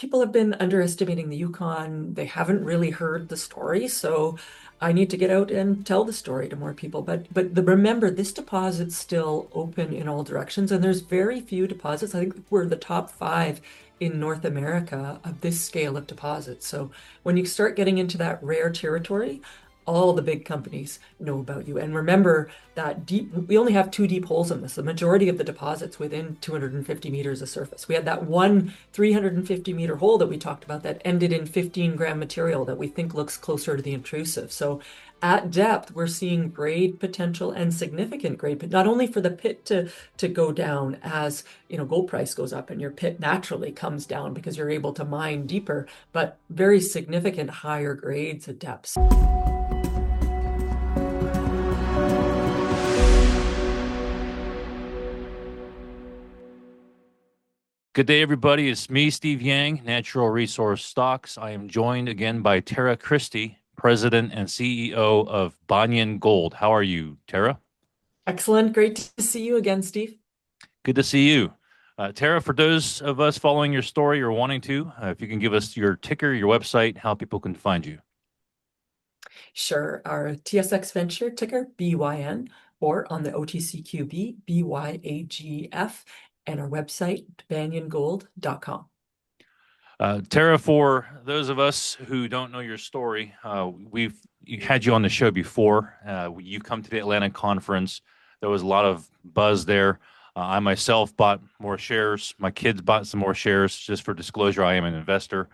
people have been underestimating the Yukon. They haven't really heard the story, so I need to get out and tell the story to more people. Remember, this deposit's still open in all directions, and there's very few deposits. I think we're the top five in North America of this scale of deposits. So when you start getting into that rare territory, all the big companies know about you. And remember that we only have two deep holes in this. The majority of the deposits within 250 meters of surface. We had that one 350-meter hole that we talked about that ended in 15-gram material that we think looks closer to the intrusive. So at depth, we're seeing grade potential and significant grade, but not only for the pit to go down as gold price goes up and your pit naturally comes down because you're able to mine deeper, but very significant higher grades at depths. Good day, everybody. It's me, Steve Yang, Natural Resource Stocks. I am joined again by Tara Christie, President and CEO of Banyan Gold. How are you, Tara? Excellent. Great to see you again, Steve. Good to see you. Tara, for those of us following your story or wanting to, if you can give us your ticker, your website, how people can find you. Sure. Our TSX Venture ticker, BYN, or on the OTCQB, BYAGF, and our website, banyangold.com. Tara, for those of us who don't know your story, we've had you on the show before. You come to the Atlanta conference. There was a lot of buzz there. I myself bought more shares. My kids bought some more shares. Just for disclosure, I am an investor.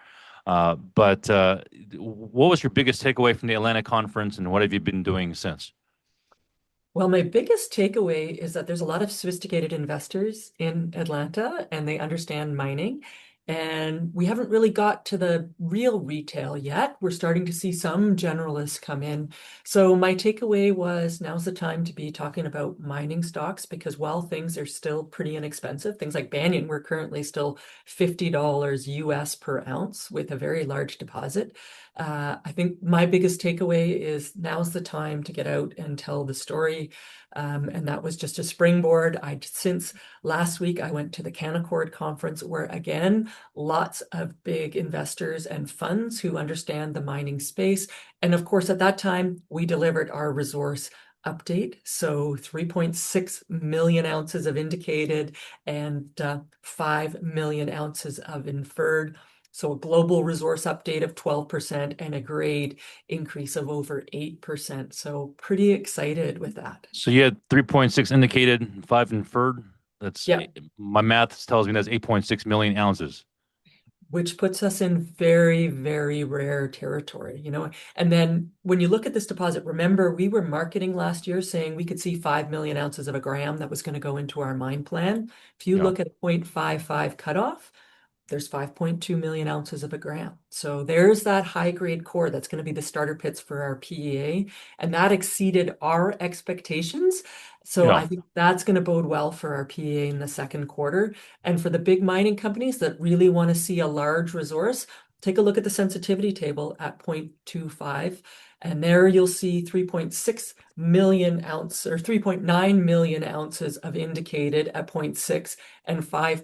But what was your biggest takeaway from the Atlanta conference, and what have you been doing since? Well, my biggest takeaway is that there's a lot of sophisticated investors in Atlanta and they understand mining. And we haven't really got to the real retail yet. We're starting to see some generalists come in. So my takeaway was now's the time to be talking about mining stocks because while things are still pretty inexpensive, things like Banyan, we're currently still $50 US per ounce with a very large deposit. I think my biggest takeaway is now's the time to get out and tell the story. And that was just a springboard. Since last week, I went to the Canaccord conference where, again, lots of big investors and funds who understand the mining space. And of course, at that time, we delivered our resource update. So 3.6 million ounces of indicated and 5 million ounces of inferred. So a global resource update of 12% and a grade increase of over 8%. So pretty excited with that. So you had 3.6 indicated, 5 inferred. That's Yeah, my math tells me that's 8.6 million ounces. which puts us in very, very rare territory, And then when you look at this deposit, remember we were marketing last year saying we could see 5 million ounces of a gram that was going to go into our mine plan. If you Yeah. look at a 0.55 cutoff, there's 5.2 million ounces of a gram. So there's that high grade core that's going to be the starter pits for our PEA. And that exceeded our expectations. So Yeah. I think that's going to bode well for our PEA in the second quarter. And for the big mining companies that really want to see a large resource, take a look at the sensitivity table at 0.25. And there you'll see 3.6 million ounce or 3.9 million ounces of indicated at 0.6 and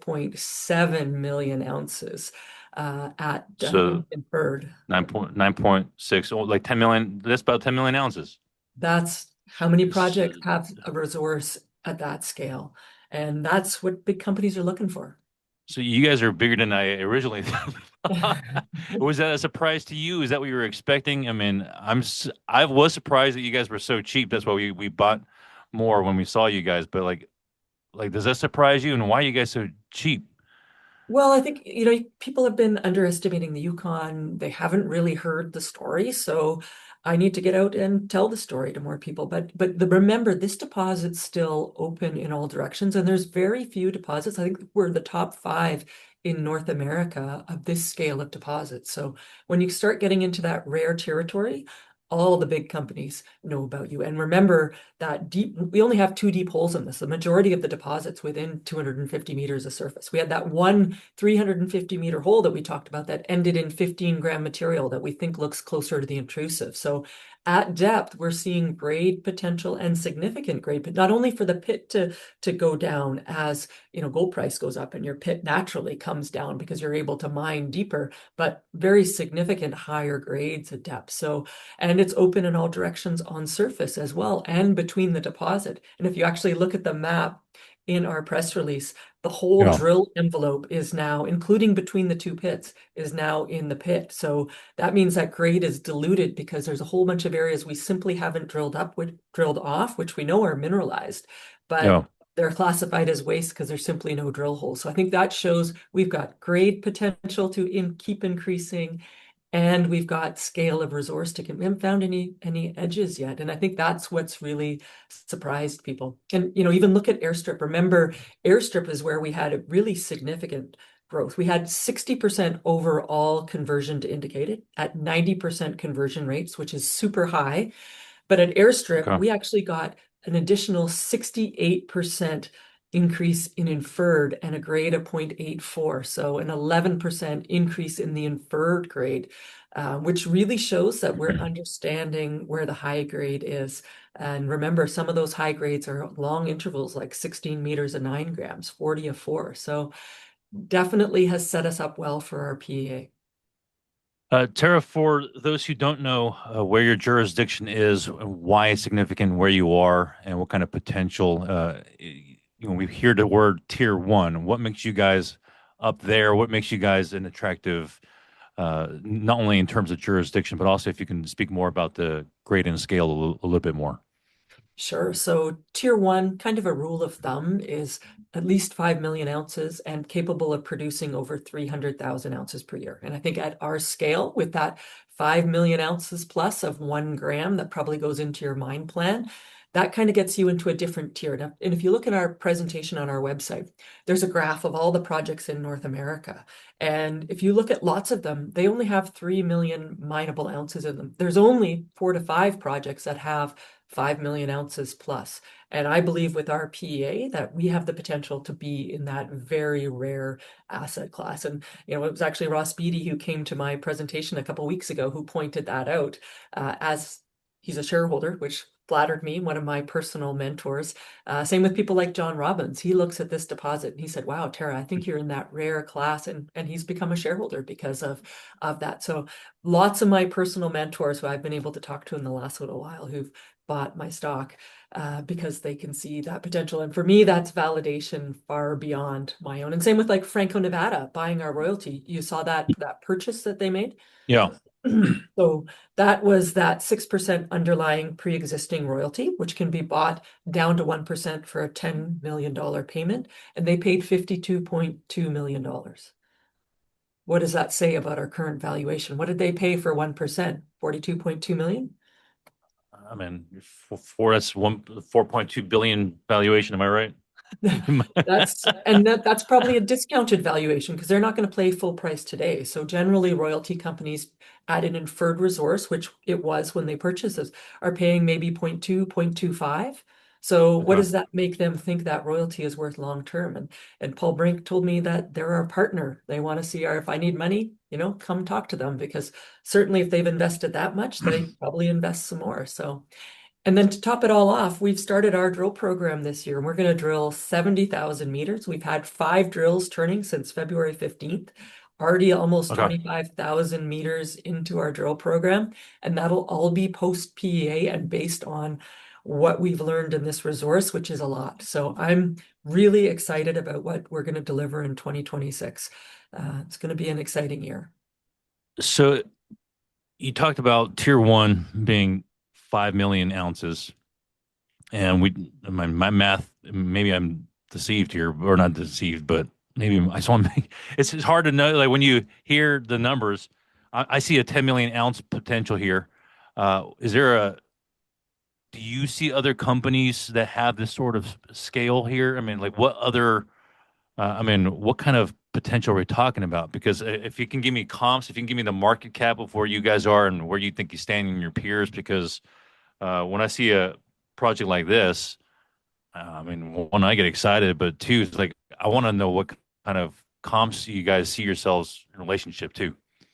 5.7 million ounces at So inferred. 9.6, like 10 million. That's about 10 million ounces. That's how many projects So, have a resource at that scale. And that's what big companies are looking for. so you guys are bigger than I originally thought. Was that a surprise to you? Is that what you were expecting? I mean, I was surprised that you guys were so cheap. That's why we bought more when we saw you guys. But like does that surprise you? And why are you guys so cheap? Well, I think, people have been underestimating the Yukon. They haven't really heard the story. So I need to get out and tell the story to more people. Remember, this deposit's still open in all directions, and there's very few deposits. I think we're the top five in North America of this scale of deposits. So when you start getting into that rare territory, all the big companies know about you. And remember that we only have two deep holes in this. The majority of the deposits within 250 meters of surface. We had that one 350-meter hole that we talked about that ended in 15-gram material that we think looks closer to the intrusive. So at depth, we're seeing grade potential and significant grade, but not only for the pit to go down as gold price goes up and your pit naturally comes down because you're able to mine deeper, but very significant higher grades at depth. So, and it's open in all directions on surface as well and between the deposit. And if you actually look at the map in our press release, the whole Yeah. drill envelope is now, including between the two pits, is now in the pit. So that means that grade is diluted because there's a whole bunch of areas we simply haven't drilled off, which we know are mineralized, but Yeah. they're classified as waste because there's simply no drill holes. So I think that shows we've got grade potential to keep increasing, and we've got scale of resource to we haven't found any edges yet. And I think that's what's really surprised people. And even look at Airstrip. Remember, Airstrip is where we had a really significant growth. We had 60% overall conversion to indicated at 90% conversion rates, which is super high. But at Airstrip, Okay. we actually got an additional 68% increase in inferred and a grade of 0.84. So an 11% increase in the inferred grade, which really shows that we're understanding where the high grade is. And remember, some of those high grades are long intervals, like 16 meters of 9 grams, 40 of 4. So definitely has set us up well for our PEA. Tara, for those who don't know where your jurisdiction is, why it's significant where you are, and what kind of potential, we hear the word tier one. What makes you guys up there? What makes you guys an attractive, not only in terms of jurisdiction, but also if you can speak more about the grade and scale a little bit more. Sure. So tier one, kind of a rule of thumb, is at least 5 million ounces and capable of producing over 300,000 ounces per year. And I think at our scale, with that 5 million ounces plus of 1 gram that probably goes into your mine plan, that kind of gets you into a different tier. And if you look at our presentation on our website, there's a graph of all the projects in North America. And if you look at lots of them, they only have 3 million mineable ounces in them. There's only 4 to 5 projects that have 5 million ounces plus. And I believe with our PEA that we have the potential to be in that very rare asset class. And, it was actually Ross Beatty who came to my presentation a couple of weeks ago who pointed that out as he's a shareholder, which flattered me, one of my personal mentors. Same with people like John Robbins. He looks at this deposit and he said, wow, Tara, I think you're in that rare class. And he's become a shareholder because of that. So lots of my personal mentors who I've been able to talk to in the last little while who've bought my stock because they can see that potential. And for me, that's validation far beyond my own. And same with like Franco-Nevada buying our royalty. You saw that purchase that they made. Yeah. So that was that 6% underlying pre-existing royalty, which can be bought down to 1% for a $10 million payment. And they paid $52.2 million. What does that say about our current valuation? What did they pay for 1%? 42.2 million? I mean, that's 4.2 billion valuation. Am I right? That's probably a discounted valuation because they're not going to play full price today. So generally, royalty companies at an inferred resource, which it was when they purchased this, are paying maybe 0.2, 0.25. So what Okay. does that make them think that royalty is worth long term? And Paul Brink told me that they're our partner. They want to see if I need money, come talk to them because certainly if they've invested that much, they probably invest some more. So and then to top it all off, we've started our drill program this year, and we're going to drill 70,000 meters. We've had 5 drills turning since February 15th, already almost Okay. 25,000 meters into our drill program. And that'll all be post PEA and based on what we've learned in this resource, which is a lot. So I'm really excited about what we're going to deliver in 2026. It's going to be an exciting year. So you talked about tier one being 5 million ounces, and my math, maybe I'm deceived here, or not deceived, but maybe I just want to make it's hard to know. Like when you hear the numbers, I see a 10 million ounce potential here. Is there do you see other companies that have this sort of scale here? I mean, like what other I mean, what kind of potential are we talking about? Because if you can give me comps, if you can give me the market cap of where you guys are and where you think you stand in your peers, because when I see a project like this, I mean, one, I get excited, but two, it's like I want to know what kind of comps you guys see yourselves in relationship to.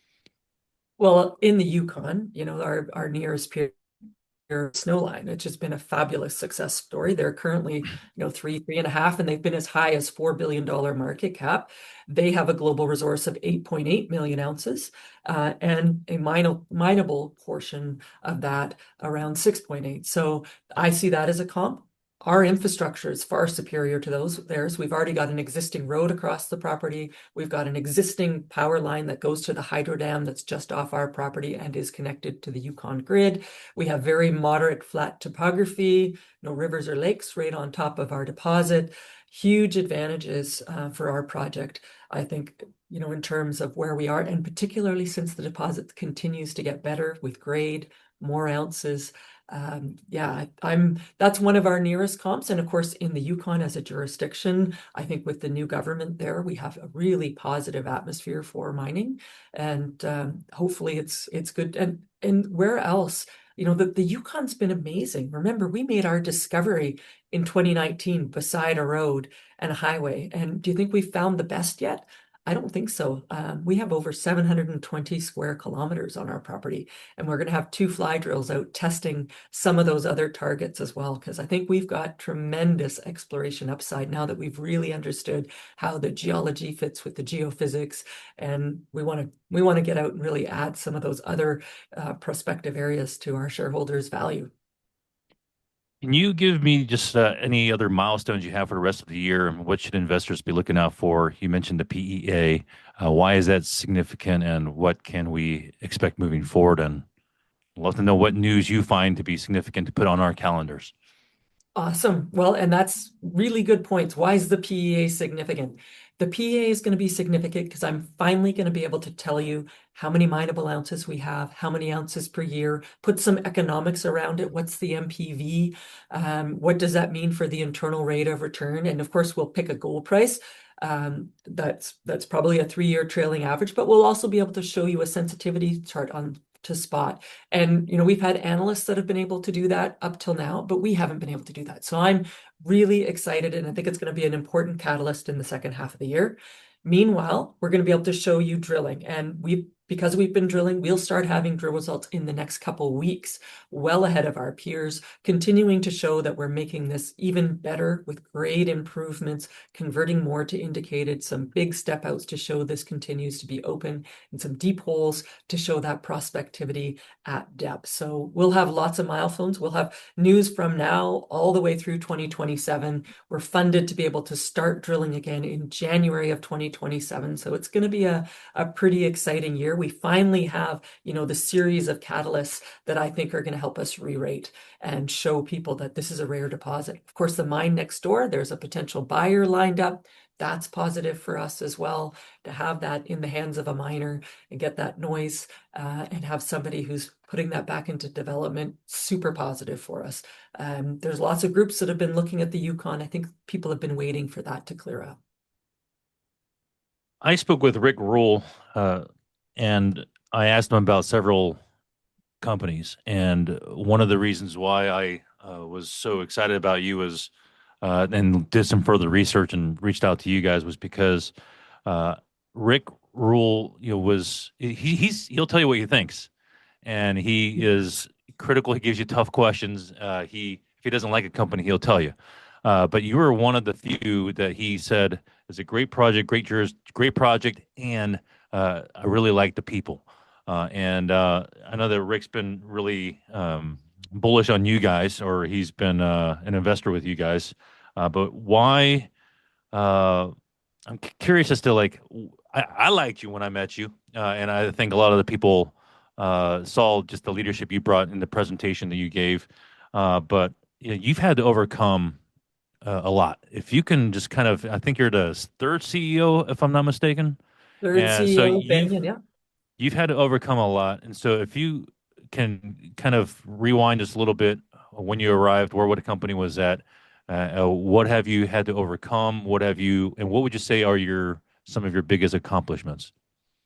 Well, in the Yukon, our nearest peer, Snowline, it's just been a fabulous success story. They're currently, three and a half, and they've been as high as $4 billion market cap. They have a global resource of 8.8 million ounces, and a mineable portion of that around 6.8. So I see that as a comp. Our infrastructure is far superior to theirs. We've already got an existing road across the property. We've got an existing power line that goes to the hydro dam that's just off our property and is connected to the Yukon grid. We have very moderate flat topography, no rivers or lakes right on top of our deposit. Huge advantages for our project, I think, in terms of where we are, and particularly since the deposit continues to get better with grade, more ounces. Yeah, that's one of our nearest comps. And of course, in the Yukon as a jurisdiction, I think with the new government there, we have a really positive atmosphere for mining. And hopefully it's good. And where else? The Yukon's been amazing. Remember, we made our discovery in 2019 beside a road and a highway. And do you think we found the best yet? I don't think so. We have over 720 square kilometers on our property, and we're going to have two fly drills out testing some of those other targets as well, because I think we've got tremendous exploration upside now that we've really understood how the geology fits with the geophysics, and we want to get out and really add some of those other prospective areas to our shareholders' value. Can you give me just any other milestones you have for the rest of the year and what should investors be looking out for? You mentioned the PEA. Why is that significant and what can we expect moving forward? And I'd love to know what news you find to be significant to put on our calendars. Awesome. Well, and that's really good points. Why is the PEA significant? The PEA is going to be significant because I'm finally going to be able to tell you how many mineable ounces we have, how many ounces per year, put some economics around it. What's the MPV? What does that mean for the internal rate of return? And of course, we'll pick a gold price. That's probably a 3-year trailing average, but we'll also be able to show you a sensitivity chart on to spot. And we've had analysts that have been able to do that up till now, but we haven't been able to do that. So I'm really excited, and I think it's going to be an important catalyst in the second half of the year. Meanwhile, we're going to be able to show you drilling, and because we've been drilling, we'll start having drill results in the next couple of weeks, well ahead of our peers, continuing to show that we're making this even better with grade improvements, converting more to indicated, some big step outs to show this continues to be open, and some deep holes to show that prospectivity at depth. So we'll have lots of milestones. We'll have news from now all the way through 2027. We're funded to be able to start drilling again in January of 2027. So it's going to be a pretty exciting year. We finally have, the series of catalysts that I think are going to help us re-rate and show people that this is a rare deposit. Of course, the mine next door, there's a potential buyer lined up. That's positive for us as well, to have that in the hands of a miner and get that noise and have somebody who's putting that back into development. Super positive for us. There's lots of groups that have been looking at the Yukon. I think people have been waiting for that to clear up. I spoke with Rick Rule, and I asked him about several companies. And one of the reasons why I was so excited about you was, and did some further research and reached out to you guys was because uh, Rick Rule, he'll tell you what he thinks, and he is critical. He gives you tough questions. If he doesn't like a company, he'll tell you. But you were one of the few that he said is a great project, great project, and I really like the people. And I know that Rick's been really bullish on you guys, or he's been an investor with you guys. But why? I'm curious as to like, I liked you when I met you, and I think a lot of the people saw just the leadership you brought in the presentation that you gave. But you've had to overcome a lot. If you can just kind of, I think you're the third CEO, if I'm not mistaken. Third And so CEO, Benyon, yeah. you've had to overcome a lot. And so if you can kind of rewind just a little bit when you arrived, where what the company was at, What have you had to overcome? And what would you say are some of your biggest accomplishments?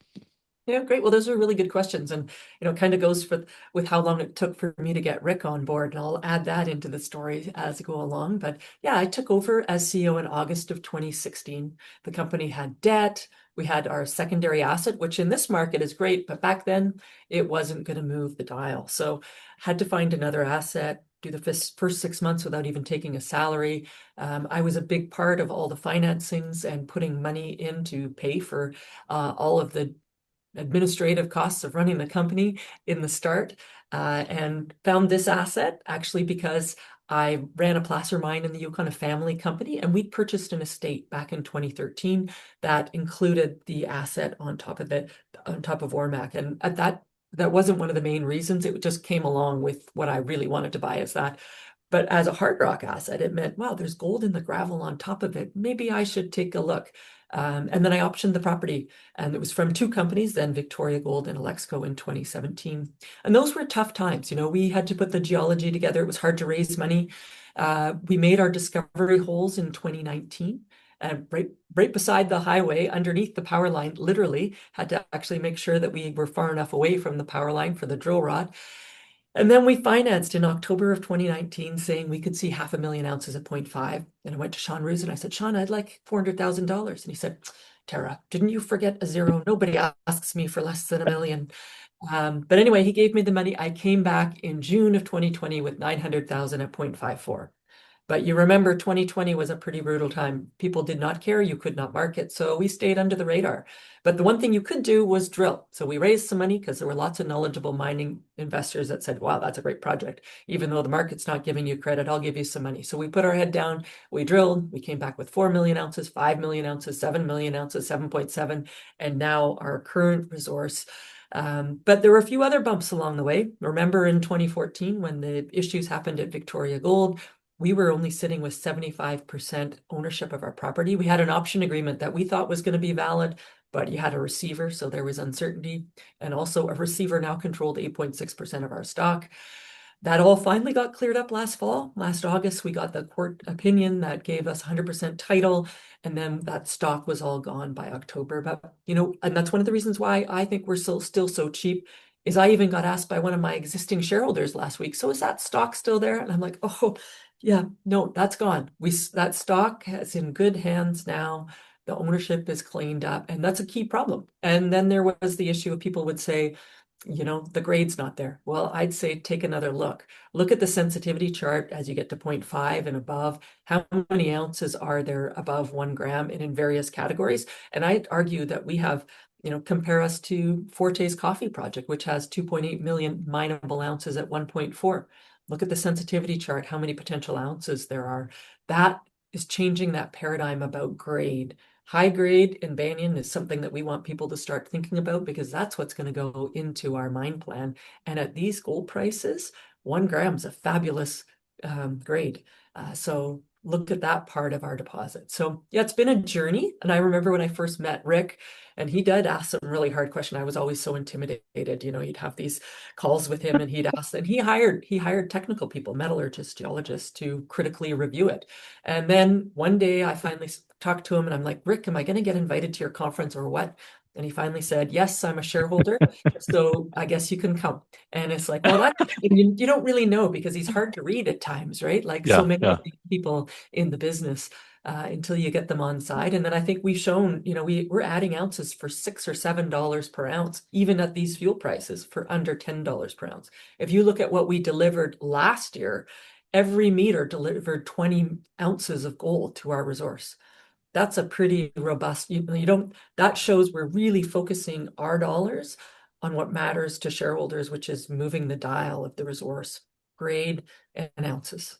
Yeah, great. Well, those are really good questions, and kind of goes with how long it took for me to get Rick on board, and I'll add that into the story as I go along. But yeah, I took over as CEO in August of 2016. The company had debt. We had our secondary asset, which in this market is great, but back then it wasn't going to move the dial. So had to find another asset. Do the first 6 months without even taking a salary. I was a big part of all the financings and putting money in to pay for all of the administrative costs of running the company in the start, and found this asset actually because I ran a placer mine in the Yukon, a family company, and we purchased an estate back in 2013 that included the asset on top of it, on top of Ormac. And at that wasn't one of the main reasons. It just came along with what I really wanted to buy as that. But as a hard rock asset, it meant, wow, there's gold in the gravel on top of it. Maybe I should take a look. And then I optioned the property, and it was from two companies, then Victoria Gold and Alexco in 2017. And those were tough times. We had to put the geology together. It was hard to raise money. We made our discovery holes in 2019. Right beside the highway, underneath the power line, literally had to actually make sure that we were far enough away from the power line for the drill rod. And then we financed in October of 2019, saying we could see 500,000 ounces at 0.5. And I went to Sean Roos and I said, Sean, I'd like $400,000. And he said, Tara, didn't you forget a zero? Nobody asks me for less than a million. But anyway, he gave me the money. I came back in June of 2020 with 900,000 at 0.54. But you remember 2020 was a pretty brutal time. People did not care. You could not market. So we stayed under the radar. But the one thing you could do was drill. So we raised some money because there were lots of knowledgeable mining investors that said, wow, that's a great project. Even though the market's not giving you credit, I'll give you some money. So we put our head down, we drilled, we came back with 4 million ounces, 5 million ounces, 7 million ounces, 7.7, and now our current resource. But there were a few other bumps along the way. Remember in 2014 when the issues happened at Victoria Gold, we were only sitting with 75% ownership of our property. We had an option agreement that we thought was going to be valid, but you had a receiver, so there was uncertainty. And also a receiver now controlled 8.6% of our stock. That all finally got cleared up last fall. Last August, we got the court opinion that gave us 100% title, and then that stock was all gone by October. But, and that's one of the reasons why I think we're still so cheap, is I even got asked by one of my existing shareholders last week, so is that stock still there? And I'm like, oh, yeah, no, that's gone. That stock is in good hands now. The ownership is cleaned up, and that's a key problem. And then there was the issue of people would say, the grade's not there. Well, I'd say take another look. Look at the sensitivity chart as you get to 0.5 and above. How many ounces are there above 1 gram and in various categories? And I'd argue that we have, compare us to Forte's Coffee Project, which has 2.8 million mineable ounces at 1.4. Look at the sensitivity chart, how many potential ounces there are. That is changing that paradigm about grade. High grade in Banyan is something that we want people to start thinking about because that's what's going to go into our mine plan. And at these gold prices, 1 gram is a fabulous grade. So look at that part of our deposit. So yeah, it's been a journey. And I remember when I first met Rick, and he did ask some really hard questions. I was always so intimidated. You'd have these calls with him and he'd ask, and he hired technical people, metallurgists, geologists to critically review it. And then one day I finally talked to him and I'm like, Rick, am I going to get invited to your conference or what? And he finally said, yes, I'm a shareholder. So I guess you can come. And it's like, well, you don't really know because he's hard to read at times, right? Like so Yeah, many yeah. people in the business. Until you get them on side. And then I think we've shown, we're adding ounces for $6 or $7 per ounce, even at these fuel prices for under $10 per ounce. If you look at what we delivered last year, every meter delivered 20 ounces of gold to our resource. That's a pretty robust, that shows we're really focusing our dollars on what matters to shareholders, which is moving the dial of the resource, grade and ounces.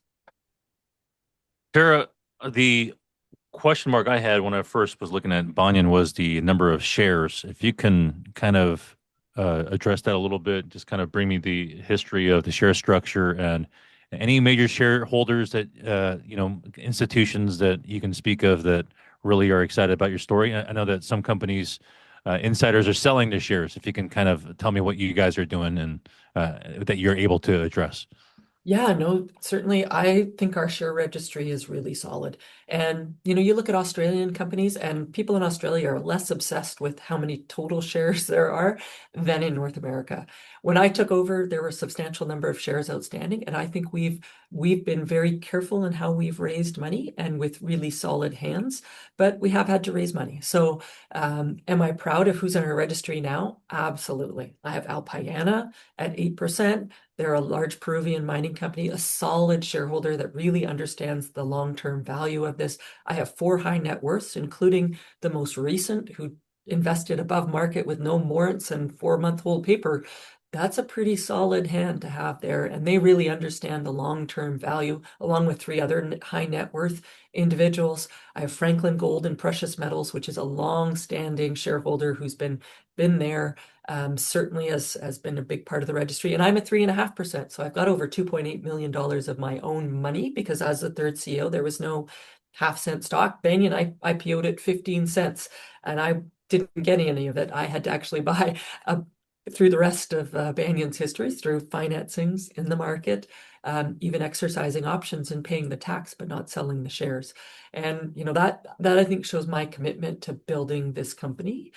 Tara, the question mark I had when I first was looking at Banyan was the number of shares. If you can kind of address that a little bit, just kind of bring me the history of the share structure and any major shareholders that, institutions that you can speak of that really are excited about your story. I know that some companies, insiders are selling their shares. If you can kind of tell me what you guys are doing and that you're able to address. Yeah, no, certainly. I think our share registry is really solid. And, you look at Australian companies, and people in Australia are less obsessed with how many total shares there are than in North America. When I took over, there were a substantial number of shares outstanding, and I think we've been very careful in how we've raised money and with really solid hands, but we have had to raise money. So, am I proud of who's on our registry now? Absolutely. I have Alpayana at 8%. They're a large Peruvian mining company, a solid shareholder that really understands the long-term value of this. I have four high net worths, including the most recent, who invested above market with no warrants and 4-month-old paper. That's a pretty solid hand to have there. And they really understand the long-term value, along with three other high net worth individuals. I have Franklin Gold and Precious Metals, which is a long-standing shareholder who's been there, certainly has been a big part of the registry. And I'm at 3.5%. So I've got over $2.8 million of my own money because as the third CEO, there was no half-cent stock. Banyan, I IPO'd at 15 cents and I didn't get any of it. I had to actually buy through the rest of Banyan's history, through financings in the market, even exercising options and paying the tax, but not selling the shares. And that I think shows my commitment to building this company.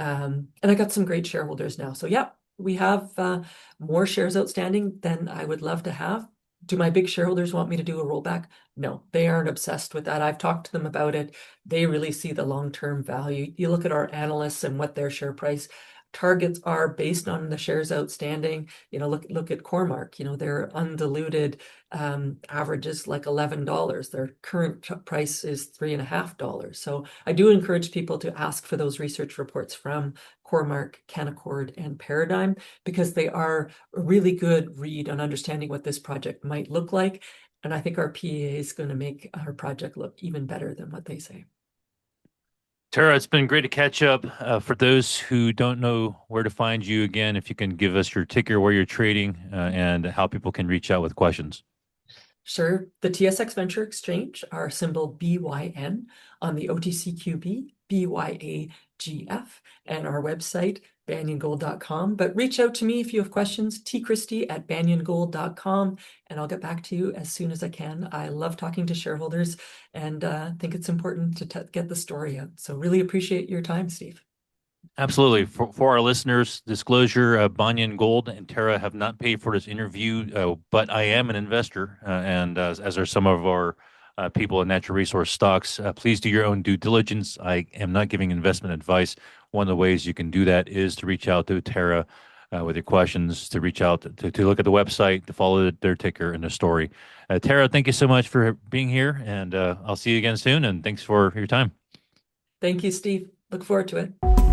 And I got some great shareholders now. So yeah, we have more shares outstanding than I would love to have. Do my big shareholders want me to do a rollback? No, they aren't obsessed with that. I've talked to them about it. They really see the long-term value. You look at our analysts and what their share price targets are based on the shares outstanding. Look at Cormark. Their undiluted average is like $11. Their current price is $3.50. So I do encourage people to ask for those research reports from Cormark, Canaccord, and Paradigm because they are a really good read on understanding what this project might look like. And I think our PEA is going to make our project look even better than what they say. Tara, it's been great to catch up. For those who don't know where to find you again, if you can give us your ticker, where you're trading, and how people can reach out with questions. Sure. The TSX Venture Exchange, our symbol BYN, on the OTCQB, BYAGF, and our website, banyangold.com. But reach out to me if you have questions, tchristie@banyangold.com, and I'll get back to you as soon as I can. I love talking to shareholders and think it's important to get the story out. So really appreciate your time, Steve. Absolutely. For our listeners, disclosure, Banyan Gold and Terra have not paid for this interview, but I am an investor, and as are some of our people in natural resource stocks. Please do your own due diligence. I am not giving investment advice. One of the ways you can do that is to reach out to Terra with your questions, to reach out to look at the website, to follow their ticker and the story. Tara, thank you so much for being here, and I'll see you again soon, and thanks for your time. Thank you, Steve. Look forward to it.